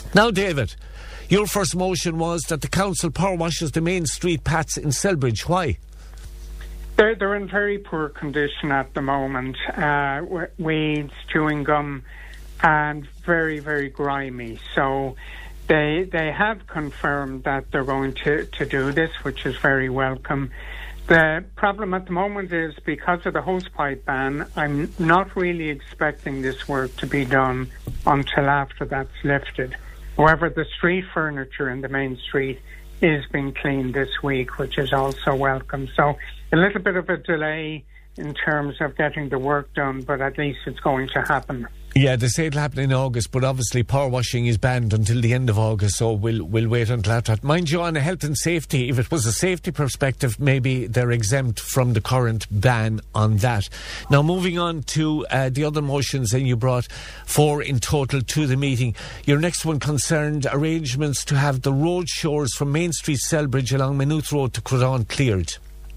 Now, David, your first motion was that the council power washes the main street paths in Selbridge. Why? They're in very poor condition at the moment. Weeds, chewing gum, and very, very grimy. So they have confirmed that they're going to do this, which is very welcome. The problem at the moment is because of the hosepipe ban, I'm not really expecting this work to be done until after that's lifted. However, the street furniture in the main street is being cleaned this week, which is also welcome. So a little bit of a delay in terms of getting the work done, but at least it's going to happen. Yeah, they say it'll happen in August, but obviously power washing is banned until the end of August, so we'll wait until after that. Mind you, on a health and safety, if it was a safety perspective, maybe they're exempt from the current ban on that. Now, moving on to the other motions, and you brought 4 in total to the meeting. Your next one concerned arrangements to have the road shores from Main Street, Selbridge, along Maynooth Road to Crudon cleared.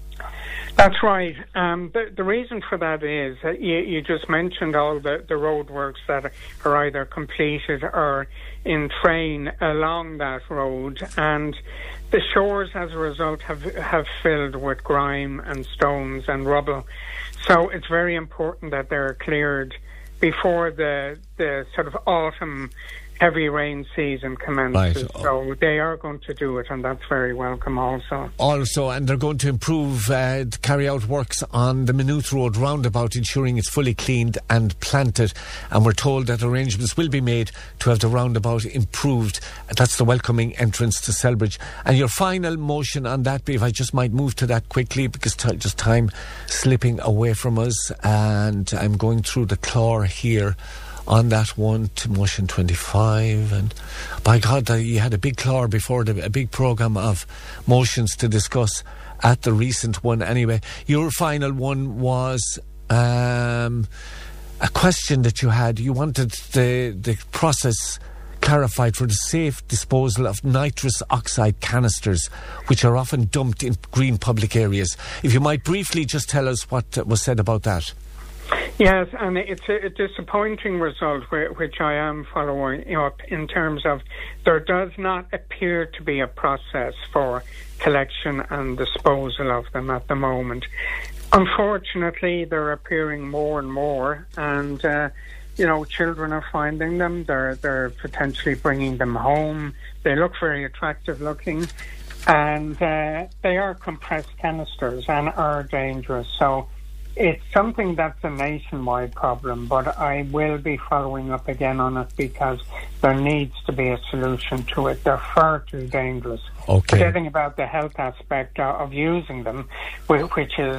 That's right. The reason for that is that you just mentioned all the road works that are either completed or in train along that road, and the shores as a result have filled with grime and stones and rubble. So it's very important that they're cleared before the sort of autumn heavy rain season commences. Right. So they are going to do it, and that's very welcome also. And they're going to improve, carry out works on the Maynooth Road roundabout, ensuring it's fully cleaned and planted. And we're told that arrangements will be made to have the roundabout improved. That's the welcoming entrance to Selbridge. And your final motion on that, if I just might move to that quickly, because just time slipping away from us, and I'm going through the claw here on that one to motion 25, and by God, you had a big claw before a big programme of motions to discuss at the recent one. Anyway, your final one was a question that you had. You wanted the process clarified for the safe disposal of nitrous oxide canisters, which are often dumped in green public areas. If you might briefly just tell us what was said about that. Yes, and it's a disappointing result, which I am following up, in terms of there does not appear to be a process for collection and disposal of them at the moment. Unfortunately, they're appearing more and more, and children are finding them. They're potentially bringing them home. They look very attractive looking, and they are compressed canisters and are dangerous. So it's something that's a nationwide problem, but I will be following up again on it because there needs to be a solution to it. They're far too dangerous. Okay. Forgetting about the health aspect of using them, which is,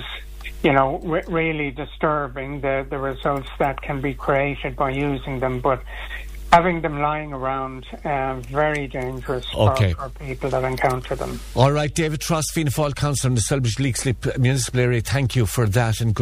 really disturbing, the results that can be created by using them, but having them lying around, very dangerous for people that encounter them. All right, David Tross, Fianna Fáil councillor in the Selbridge Leixlip municipal area, thank you for that, and good